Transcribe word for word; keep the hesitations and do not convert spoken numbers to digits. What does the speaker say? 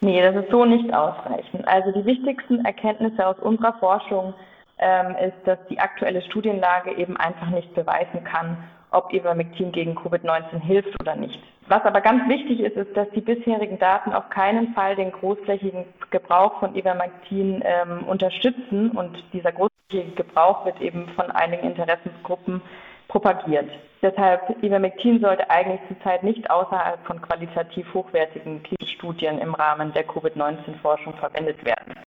Nee, das ist so nicht ausreichend. Also die wichtigsten Erkenntnisse aus unserer Forschung ähm, ist, dass die aktuelle Studienlage eben einfach nicht beweisen kann, ob Ivermectin gegen Covid neunzehn hilft oder nicht. Was aber ganz wichtig ist, ist, dass die bisherigen Daten auf keinen Fall den großflächigen Gebrauch von Ivermectin ähm, unterstützen, und dieser großflächige Gebrauch wird eben von einigen Interessensgruppen propagiert. Deshalb, Ivermectin sollte eigentlich zurzeit nicht außerhalb von qualitativ hochwertigen klinischen Studien im Rahmen der Covid neunzehn Forschung verwendet werden.